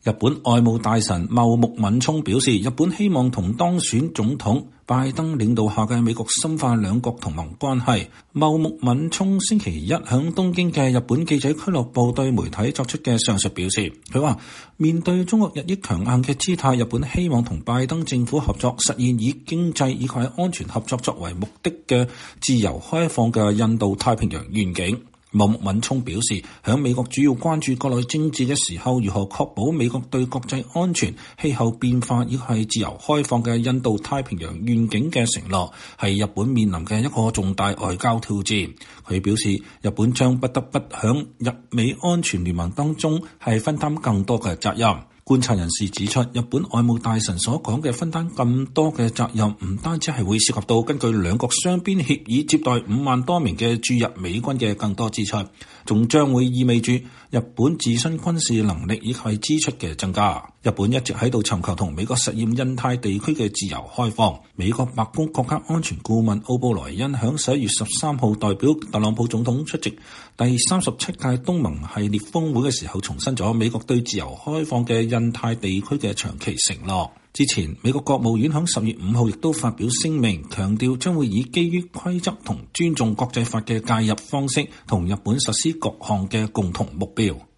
日本外務大臣茂木敏充表示，日本希望同當選總統拜登領導下嘅美國深化兩國同盟關係。茂木敏充星期一響東京嘅日本記者俱樂部對媒體作出嘅上述表示，佢話面對中國日益強硬嘅姿態，日本希望同拜登政府合作，實現以經濟以及安全合作作為目的嘅自由開放嘅印度太平洋願景。茂木敏充表示，響美國主要關注國內政治嘅時候，如何確保美國對國際安全、氣候變化以及自由開放嘅印度太平洋願景嘅承諾，係日本面臨嘅一個重大外交挑戰。佢表示，日本將不得不響日美安全聯盟當中係分擔更多嘅責任。觀察人士指出，日本外務大臣所講嘅分擔咁多嘅責任，唔單止係會涉及到根據兩國雙邊協議接待5萬多名嘅駐日美軍嘅更多支出，仲將會意味住日本自身軍事能力以及支出嘅增加。日本一直喺度尋求同美國實現印太地區嘅自由開放。美國白宮國家安全顧問奧布萊恩響11月13號代表特朗普總統出席第37屆東盟系列峰會嘅時候，重申咗美國對自由開放嘅印太地區嘅長期承諾。之前，美國國務院響10月5號亦都發表聲明，強調將會以基於規則同尊重國際法嘅介入方式，同日本實施各項嘅共同目標。